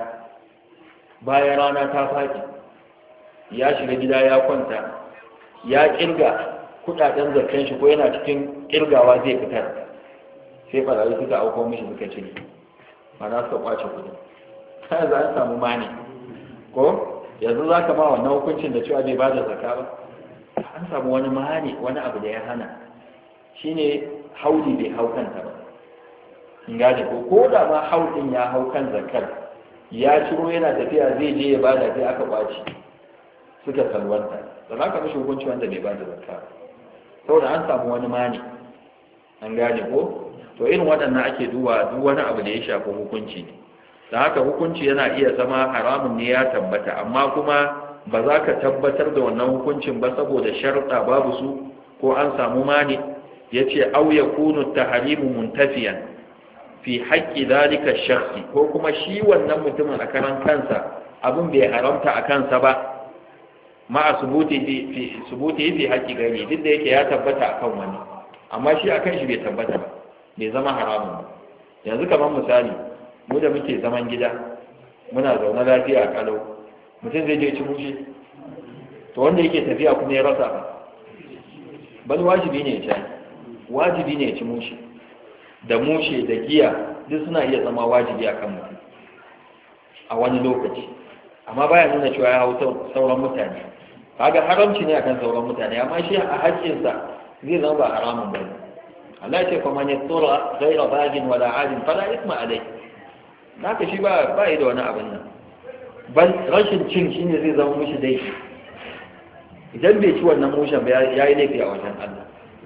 bayan rana ta faɗi ya shiga gida ya kwanta ya kirga kudaden zakkan shi ko yana cikin kirgawa zai fitar sai barayi suka auko mishi suka cire mana suka kwace kudi sai za a samu mani ko yanzu za ka ba wannan hukuncin da cewa bai ba da zakka ba an samu wani mani wani abu da ya hana shine hauli bai hau kanta ba in gane ko da ma haulin ya hau kan zakkar ya ciro yana tafiya zai je ya bada sai aka kwace suka salwanta da za ka mishi hukunci wanda bai ba da zakka saboda an samu wani mani an gane ko to irin waɗannan ake duba duk wani abu da ya shafi hukunci ne da haka hukunci yana iya zama haramun ne ya tabbata amma kuma ba za ka tabbatar da wannan hukuncin ba saboda sharuɗa babu su ko an samu mani ya ce au ya kunu taharimu muntafiyan fi haƙƙi zalika shakhsi ko kuma shi wannan mutumin a karan kansa abin bai haramta a kansa ba ma'a subuti fi haƙƙi gari duk da yake ya tabbata akan wani amma shi akan shi bai tabbata ba bai zama haramun ba yanzu kamar misali mu da muke zaman gida muna zaune lafiya a kalau mutum zai je ci mushe to wanda yake tafiya kuma ya rasa ba bal wajibi ne ya ci wajibi ne ya ci mushe da mushe da giya duk suna iya zama wajibi akan mutum a wani lokaci amma baya nuna cewa ya hau sauran mutane kaga haramci ne akan sauran mutane amma shi a haƙƙinsa zai zama ba haramun ba ne Allah ce kuma ne tsora gaira bagin wala adin fala isma alai naka shi ba yi da wani abin nan ban rashin cin shi ne zai zama mushi dai idan bai ci wannan mushen ba ya yi laifi a wajen Allah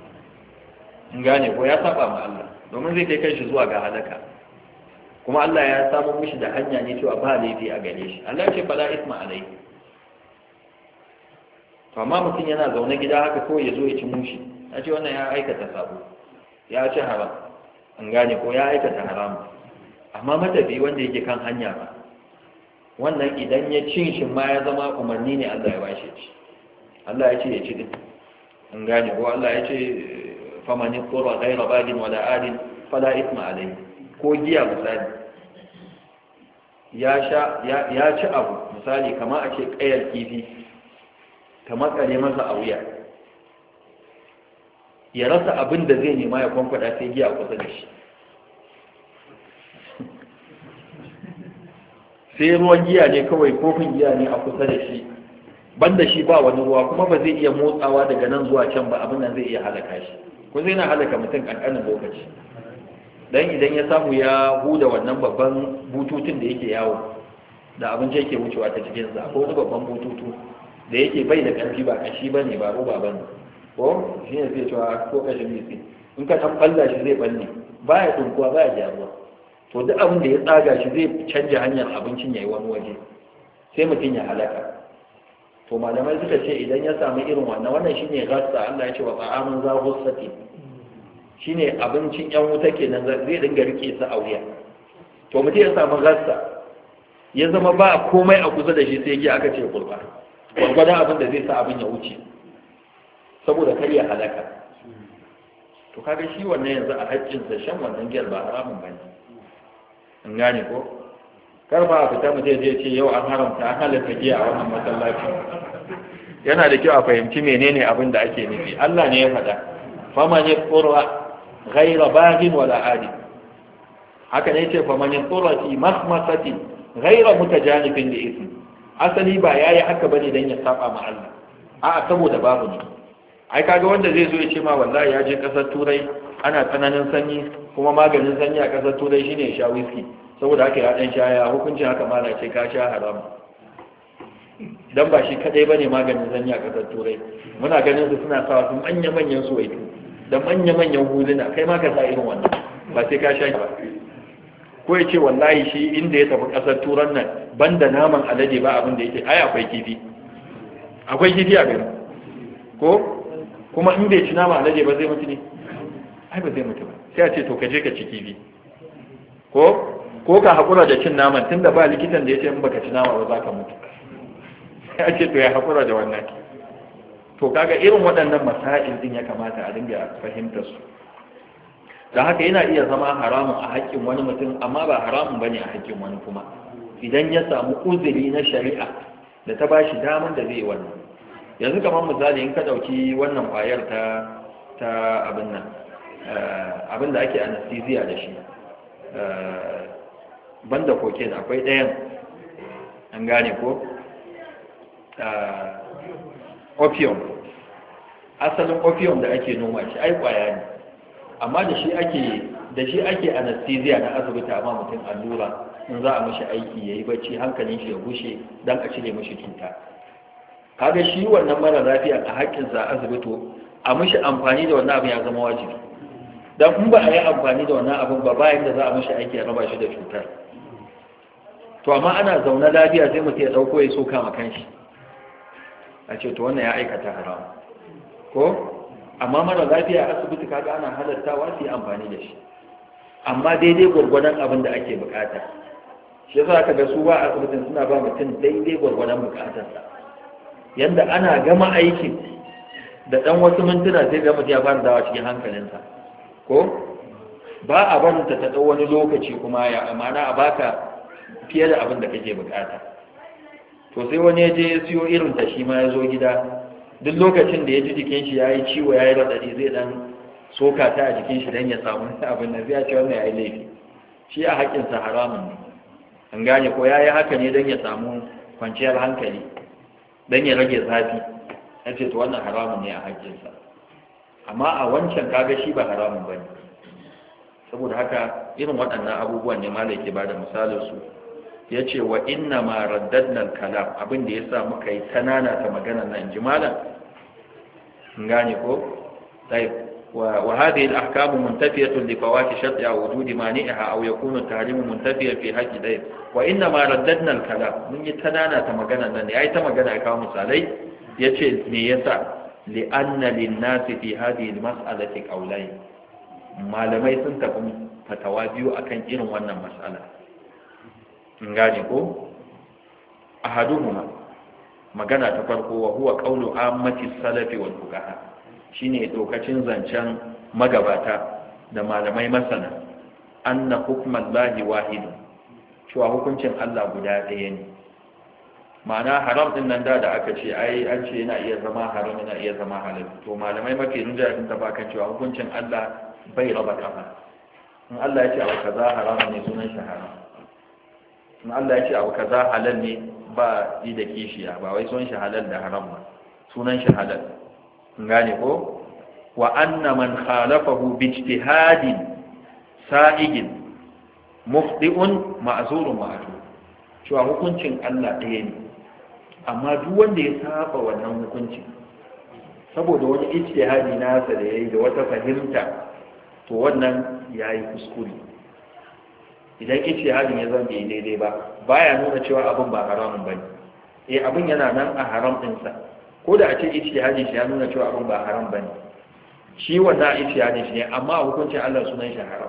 in gane ko ya saba ma Allah domin zai kai kanshi zuwa ga halaka kuma Allah ya samu mushi da hanya ne cewa ba laifi a gare shi Allah ce fala isma alai to amma mutum yana zaune gida haka kawai ya zo ya ci mushi ya ce wannan ya aikata sabo ya ci haram an gane ko ya aikata haram amma matafi wanda yake kan hanya ba wannan idan ya cin shi ma ya zama umarni ne Allah ya bashi ci Allah ya ce ya ci din in gane ko Allah ya ce famani qura ghayra bagin wala adin fala ithma alayhi. Ko giya misali ya ci abu misali kamar a ce kayar kifi ta makale masa a wuya ya rasa abin da zai nema ya kwankwada sai giya kusa da shi sai ruwan giya ne kawai kofin giya ne a kusa da shi banda shi ba wani ruwa kuma ba zai iya motsawa daga nan zuwa can ba abin nan zai iya halaka shi ko zai na halaka mutum kankanin lokaci dan idan ya samu ya huda wannan babban bututun da yake yawo da abinci yake wucewa ta cikin sa ko wani babban bututu da yake bai da karfi ba kashi bane ba roba bane ko shi ne zai cewa ko kashin mitsi in ka dan balla shi zai balle baya dunkuwa baya jaruwa to duk abin da ya tsaga shi zai canja hanyar abincin yayi wani waje sai mutum ya halaka to malamai suka ce idan ya samu irin wannan shine gassa Allah ya ce wa ta'amun za ghussati shine abincin yan wuta kenan zai dinga rike su a wuya to mutum ya samu gassa ya zama ba komai a kusa da shi sai ya aka ce kurba gwargwadon abin da zai sa abin ya wuce saboda kar ya halaka to kaga shi wannan yanzu a haƙƙinsa shan wannan giyar ba haramun bane in gane ko karfa a fita mutum zai ce yau an haramta an halatta giya a wannan masallaci yana da kyau a fahimci menene abin da ake nufi Allah ne ya faɗa faman yaqra ghayra baghin wala adi haka ne yace faman yaqra fi mahmasati ghayra mutajanifin li ism asali ba yayi haka bane dan ya saba ma Allah a'a saboda babu ne ai kaga wanda zai zo ya ce ma wallahi ya je kasar turai ana tsananin sanyi kuma maganin sanyi a kasar turai shine ya sha whisky saboda haka ya dan shaya hukuncin haka mala ce ka sha haram dan ba shi kadai bane maganin zanya a kasar turai muna ganin su suna sawa su manya manyan suwaitu da manya manyan huluna kai ma ka sa irin wannan ba sai ka sha ba ko ya ce wallahi shi inda ya tafi kasar turan nan banda naman alade ba abin da yake ai akwai kifi a gari ko kuma in bai ci naman alade ba zai mutu ne ai ba zai mutu ba sai a ce to ka je ka ci kifi ko ka haƙura da cin naman tunda ba likitan da ya ce in baka ci nama ba za ka mutu ya ce to ya haƙura da wannan to kaga irin waɗannan masail din ya kamata a dinga fahimtar su da haka yana iya zama haramun a haƙƙin wani mutum amma ba haramun bane a haƙƙin wani kuma idan ya samu uzuri na shari'a da ta bashi daman da zai wannan yanzu kamar misali in ka ɗauki wannan kwayar ta abin nan abin da ake anesthesia da shi banda cocaine akwai ɗayan an gane ko opium asalin opium da ake noma shi ai kwaya ne amma da shi ake anesthesia na asibiti amma mutum allura in za a mishi aiki yayi bacci hankalin shi ya gushe dan a cire mishi cuta kaga shi wannan mara lafiya a haƙƙin sa asibiti a mishi amfani da wannan abin ya zama wajibi dan in ba a yi amfani da wannan abin ba bayan da za a mishi aiki a raba shi da cutar to amma ana zaune lafiya sai mutum ya dauko ya soka ma kanshi a ce to wannan ya aikata haram ko amma mara lafiya a asibiti kaga ana halartawa su yi amfani da shi amma daidai gwargwadon abin da ake bukata shi yasa aka ga su ba asibitin suna ba mutum daidai gwargwadon bukatarsa yanda ana gama aikin da dan wasu mintuna sai ga mutum ya fara dawa cikin hankalinsa ko ba a barinta ta dau wani lokaci kuma ya amana a baka fiye da abin da kake bukata to sai wani ya je ya siyo irin ta shi ma ya zo gida duk lokacin da ya ji jikin shi yayi ciwo yayi radadi zai dan soka ta a jikin shi dan ya samu abin da zai ce wannan yayi laifi shi a haƙƙin sa haramun ne an gane ko yayi haka ne dan ya samu kwanciyar hankali dan ya rage zafi yace to wannan haramun ne a haƙƙin sa amma a wancan kaga shi ba haramun bane saboda haka irin waɗannan abubuwan ne malai ke bada misalin su ya ce wa inna ma raddadna kalam abin da ya sa muka yi tanana ta magana nan jimalan gane ko tayi wa hadhihi al-ahkam muntafiyatun li fawati shartiha wujudi mani'iha aw yakunu tahrimu muntafiyan fi haqqi dayr wa inna ma raddadna kalam mun yi tanana ta magana nan ai ta magana ya kawo misalai yace me yasa li anna lin-nasi fi hadhihi al-mas'alati qawlayn malamai sun tafi fatawa biyu akan irin wannan mas'ala gane ko ahaduhuma magana ta farko wa huwa qawlu ammati salafi wal fuqaha shine dokacin zancen magabata da malamai masana anna hukmallahi wahid cewa hukuncin Allah guda ɗaya ne ma'ana haram din nan da aka ce ai an ce yana iya zama haram yana iya zama halal to malamai mafi rinjaya sun tafi kan cewa hukuncin Allah bai raba kafa in Allah ya ce abu kaza haram ne sunan shi haram in Allah ya ce abu kaza halal ne ba yi da kishiya ba wai sunan shi halal da haram ba sunan shi halal in gane ko wa anna man khalafahu bi ijtihadin sa'igin mufdi'un ma'zurun ma'zur cewa hukuncin Allah ɗaya ne amma duk wanda ya saba wannan hukunci saboda wani ijtihadi nasa da yayi da wata fahimta to wannan yayi kuskure idan ijtihadin ya zama daidai ba baya nuna cewa abin ba haramun bane abin yana nan a haram din sa ko da a ce ijtihadi shi ya nuna cewa abin ba haram bane shi wannan ijtihadi shi ne amma hukuncin Allah sunan shi haram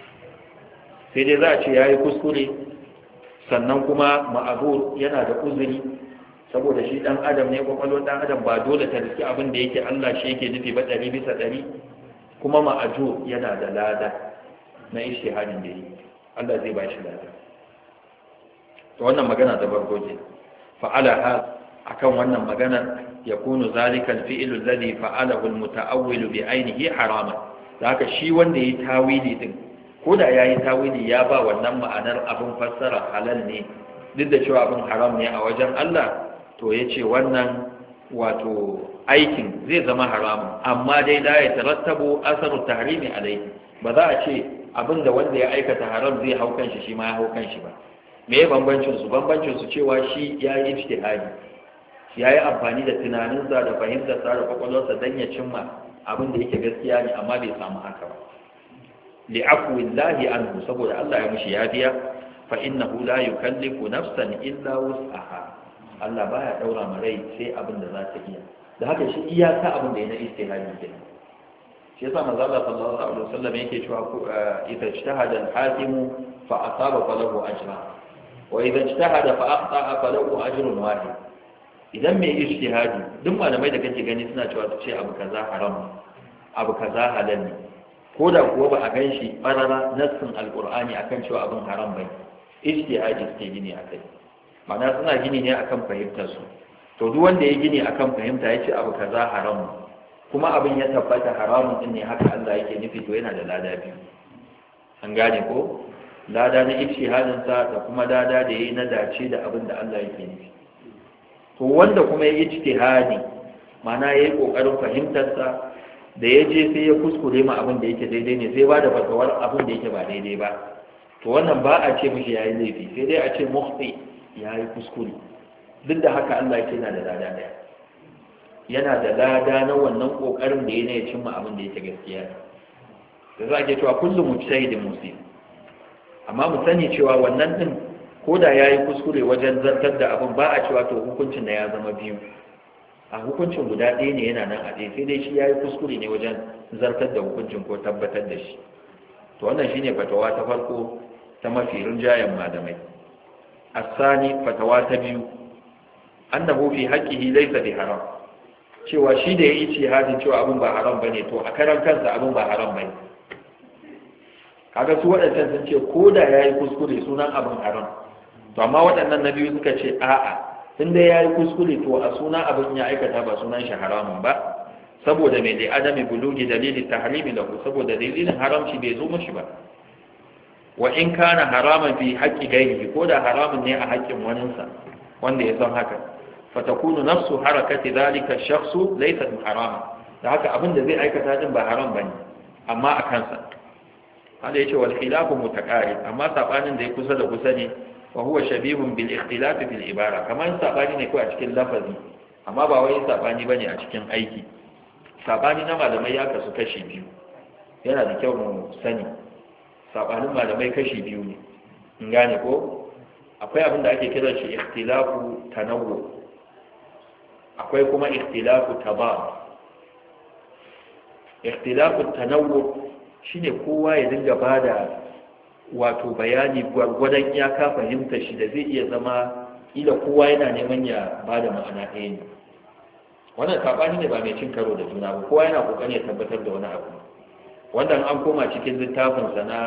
sai dai za a ce yayi kuskure sannan kuma ma'azur yana da uzuri saboda shi dan adam ne kwakwalwar dan adam ba dole ta riski abin da yake Allah shi yake nufi ba 100% kuma ma'ajur yana da lada na ishihadin da yi Allah zai ba shi lada to wannan magana ta farko ce fa'ala ha akan wannan magana yakunu zalika al-fi'lu alladhi fa'alahu al-muta'awwil bi ainihi harama haka shi wanda yayi tawili din ko da yayi tawili ya ba wannan ma'anar abin fassara halal ne duk da cewa abin haram ne a wajen Allah to ya ce wannan wato aikin zai zama haramun amma dai da ya tarattabo asaru tahrimi alai ba za a ce abinda wanda ya aikata haram zai hau kanshi shi ma ya hau kanshi ba me ya bambancin su cewa shi ya yi ijtihadi ya yi amfani da tunaninsa da fahimtarsa da kwakwalwarsa don ya cimma abin da yake gaskiya ne amma bai samu haka ba li'afwillahi anhu saboda Allah ya mishi yafiya fa innahu la yukallifu nafsan illa wus'aha Allah baya daura ma rai sai abin da za ta iya da haka shi iyaka abin da yana istihadi kenan shi yasa manzo Allah sallallahu alaihi wasallam yake cewa idza ijtahada al-hakimu fa asaba falahu ajran wa idza ijtahada fa akhta'a falahu ajrun wahid idan mai ijtihadi duk malamai da kake gani suna cewa su ce abu kaza haram abu kaza halal ne ko da kuwa ba a ganshi barara nassin alqur'ani akan cewa abin haram bai ijtihadi suke gini akai ma'ana suna gini ne akan fahimtar su to duk wanda ya gini akan fahimta ya ce abu kaza haram kuma abin ya tabbata haramun din ne haka Allah yake nufi to yana da lada biyu an gane ko lada na ijtihadin sa da kuma lada da yayi na dace da abin da Allah yake nufi to wanda kuma ya ijtihadi ma'ana yayi kokarin fahimtar sa da ya je sai ya kuskure ma abin da yake daidai ne sai ba da fatawar abin da yake ba daidai ba to wannan ba a ce mishi yayi laifi sai dai a ce mukhti yayi kuskure duk da haka Allah yake yana da lada daya yana da lada na wannan kokarin da yana ya cimma abin da yake gaskiya da za a ke cewa kullum mujtahidin muslim amma mu sani cewa wannan din ko da yayi kuskure wajen zartar da abin ba a cewa to hukuncin da ya zama biyu a hukuncin guda ɗaya ne yana nan a ɗaya sai dai shi yayi kuskure ne wajen zartar da hukuncin ko tabbatar da shi to wannan shine fatawa ta farko ta mafi rinjayen malamai asani fatawa ta biyu annahu fi haqqihi laysa bi haram cewa shi da yayi ijtihadin cewa abin ba haram bane to a karan kansa abin ba haram bane kaga su wadannan sun ce ko da yayi kuskure sunan abin haram to amma waɗannan na biyu suka ce a'a tunda yayi kuskure to a sunan abin ya aikata ba sunan shi haramun ba saboda mai da adami bulugi dalili tahrimi lahu saboda dalilin haramci bai zo mishi ba wa in kana haraman fi haqqi ghairihi ko da haramun ne a haƙƙin waninsa wanda ya san haka fatakunu nafsu harakati dhalika ash-shakhsu laysa harama da haka abin da zai aikata din ba haram bane amma a kansa hada yace wal khilafu mutaqarib amma sabanin da ya kusa da kusa ne wa huwa shabihun bil ikhtilaf fil ibara kamar sabani ne ko a cikin lafazi amma ba wai sabani bane a cikin aiki sabani na malamai ya kasu kashi biyu yana da kyau mu sani sabanin malamai kashi biyu ne in gane ko akwai abin da ake kira shi ikhtilafu tanawwu akwai kuma ikhtilafu tabad ikhtilafu tanawwu shine kowa ya dinga bada wato bayani gwargwadon iyaka fahimta shi da zai iya zama ila kowa yana neman ya bada ma'ana ɗaya ne wannan sabani ne ba mai cin karo da juna ba, kowa yana kokari ya tabbatar da wani abu. Wanda an koma cikin littafin sa na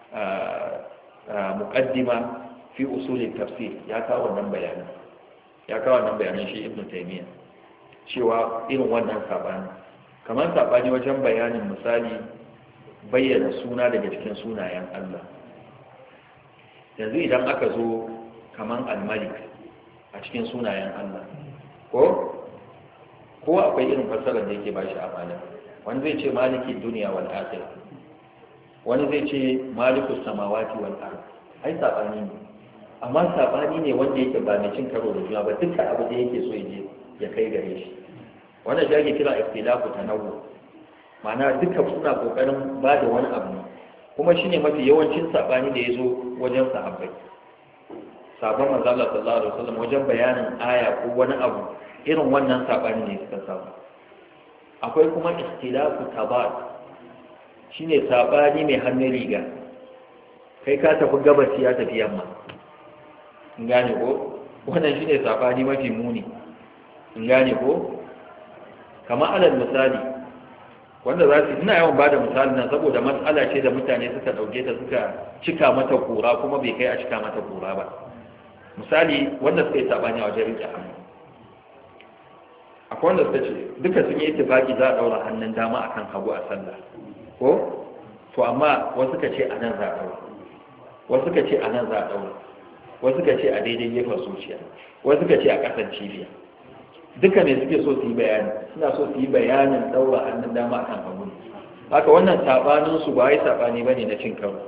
muqaddima fi usul tafsir ya kawo wannan bayanin shi Ibn Taymiyyah cewa irin wannan sabani kamar sabani wajen bayanin misali bayyana suna daga cikin sunayen Allah. Yanzu idan aka zo kamar al-Malik a cikin sunayen Allah ko akwai irin fassarar da yake ba shi amana. Wani zai ce maliki duniya wal akhirah, wani zai ce malikus samawati wal ard. Ai sabani ne, amma sabani ne wanda yake ba mai cin karo da juna ba, dukkan abu da yake so ya kai gare shi. Wannan shi ake kira ikhtilafu tanawwu, ma'ana duka suna kokarin ba da wani abu, kuma shine mafi yawancin sabani da yazo wajen sahabbai. Sabon manzo Allah sallallahu alaihi wasallam wajen bayanin aya ko wani abu irin wannan sabani ne suka samu. Akwai kuma ikhtilafu tabad, shine sabani mai hannun riga, kai ka tafi gabaci ya tafi yamma, in gane ko wannan shine sabani mafi muni, in gane ko kamar alal misali wanda za su ina yawan bada misali nan saboda matsala ce da mutane suka dauke ta suka cika mata kura kuma bai kai a cika mata kura ba. Misali wanda suka yi sabani a wajen rike hannu, akwai wanda suka ce duka sun yi ittifaki za a daura hannun dama akan hagu a sallah ko to amma wasu ka ce anan za a daura, wasu ka ce anan za a daura, wasu ka ce a daidai gefen zuciya, wasu ka ce a kasan cibiya. Duka ne suke so su yi bayani, suna so su yi bayanin daura hannun dama akan hagu. Haka wannan sabanin su ba wai sabani bane na cin karo.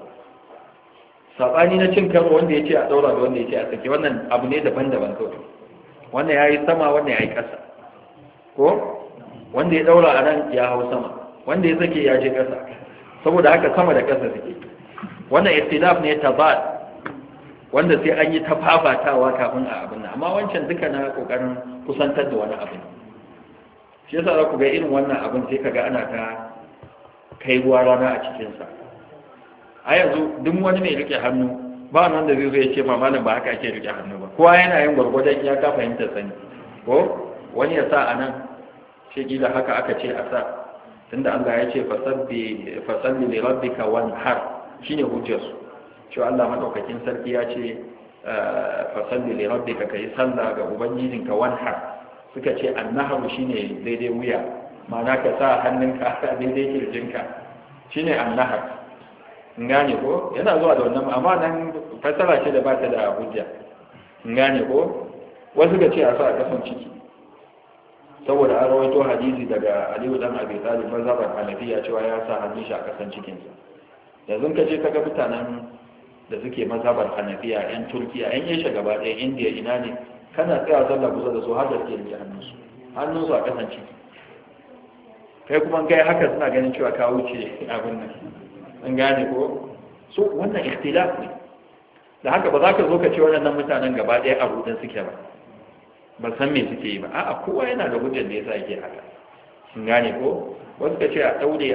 Sabani na cin karo wanda yace a daura da wanda yace a sake, wannan abu ne daban-daban kawai. Wannan yayi sama, wannan yayi ƙasa. Ko wanda ya daura a nan ya hau sama, wanda ya sake ya je ƙasa. Saboda haka sama da ƙasa suke. Wannan ikhtilaf ne tabad, wanda sai an yi ta fafatawa kafin a abin nan, amma wancan duka na kokarin kusantar da wani abin. Shi yasa za ku ga irin wannan abin sai kaga ana ta kai ruwa rana a cikin sa. A yanzu duk wani mai rike hannu ba wanda zai zo ya ce ma malam ba haka ake rike hannu ba. Kowa yana yin gwargwadon ya ka fahimta sani. Ko wani ya sa anan shi kila haka aka ce a sa, tunda Allah ya ce fasalli li rabbika wanhar, shine hujjarsu. Cewa Allah madaukakin sarki ya ce fasalli li rabbika kai sallah ga ubangijinka wanhar, suka ce annahu shine daidai wuya, ma'ana ka sa hannunka a daidai kirjinka shine annahar. In gane ko yana zuwa da wannan, amma nan fasara ce da ba ta da hujja. In gane ko wasu ka ce a sa a kasan ciki, saboda an rawaito hadisi daga Aliyu dan Abi Talib mazhaban Hanafiya cewa ya sa hannun shi a kasan cikinsa. Yanzu ka je kaga mutanen da suke mazhabar Hanafiya, yan Turkiya, yan Asia gaba ɗaya, India, ina ne, kana tsaya sallah kusa da su har da suke rike hannunsu a kasan ciki. Kai kuma kai haka suna ganin cewa ka wuce abin nan. An gane ko? So wannan ikhtilaf ne. Da haka ba za ka zo ka ce waɗannan mutanen gaba ɗaya a rudin suke ba. Ba san me suke yi ba. A'a, kowa yana da hujjar da yasa yake haka. An gane ko? Wasu ka ce a daure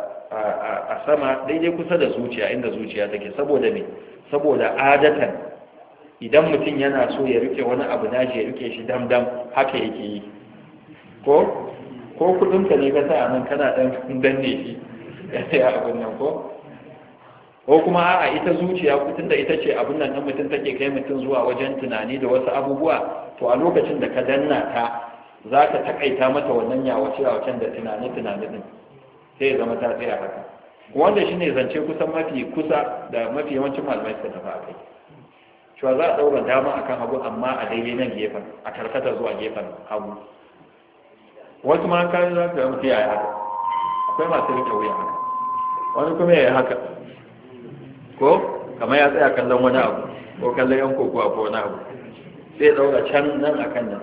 a sama daidai kusa da zuciya, inda zuciya take, saboda me? Saboda adatan idan mutum yana so ya rike wani abu nashi ya rike shi damdam haka yake yi. Ko kudinka ne ka sa nan kana dan danne shi ya abin nan ko kuma a ita zuciya kudin da ita ce abin nan mutum take kai mutum zuwa wajen tunani da wasu abubuwa, to a lokacin da ka danna ta za ka takaita mata wannan yawacin da tunani din sai ya zama ta tsaya haka, wanda shine zance kusan mafi kusa da mafi yawancin malamai suka tafi a kai, cewa za a daura dama akan hagu amma a daidai nan gefen, a karkata zuwa gefen hagu. Wasu ma kan za ka mutu ya yi haka, akwai masu rike wuya haka, wani kuma ya yi haka, ko kamar ya tsaya kallon wani abu ko kallon yan kokowa ko wani abu, sai daura can nan akan nan.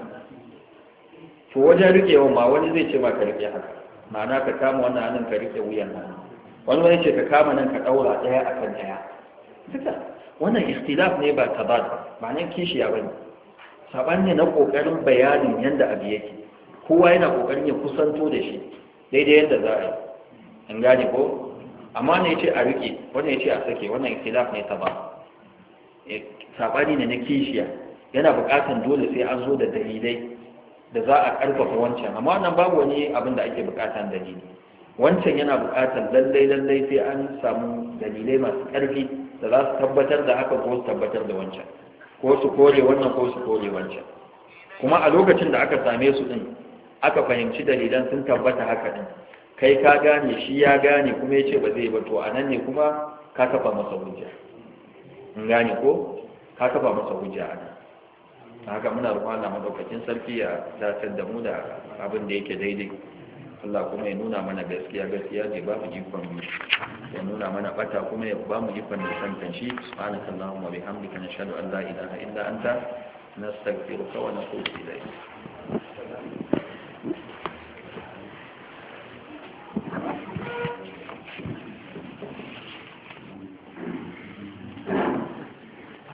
To wajen rikewa ma wani zai ce ma ka rike haka, ma'ana ka kama wannan hannun ka rike wuyan nan, wani ce ka kama nan ka daura daya akan daya. Duka wannan ikhtilaf ne ba tabad ba nan kishiya bane, saban ne na kokarin bayanin yanda abu yake, kowa yana kokarin ya kusanto da shi daidai yadda za a yi. An gane ko? Amma ne yace a rike, wannan yace a sake, wannan ikhtilaf ne tabad. Sabani ne na kishiya, yana buƙatan dole sai an zo da dalilai da za a karfafa wancan amma wannan babu wani abin da ake bukatan dalili wancan yana bukatar lallai sai an samu dalilai masu karfi da za su tabbatar da haka ko su tabbatar da wancan ko su kore wannan ko su kore wancan kuma a lokacin da aka same su din aka fahimci dalilan sun tabbata haka din kai ka gane shi ya gane kuma ya ce ba zai ba to a nan ne kuma ka kafa masa hujja in gane ko ka kafa masa hujja a nan haka muna roƙon Allah madaukakin sarki ya dace da mu da abin da yake daidai Allah kuma ya nuna mana gaskiya ne ba mu ikon mu ya nuna mana bata kuma ya ba mu ikon da santan shi subhanakallahumma wa bihamdika nashhadu an la ilaha illa anta nastaghfiruka wa natubu ilayk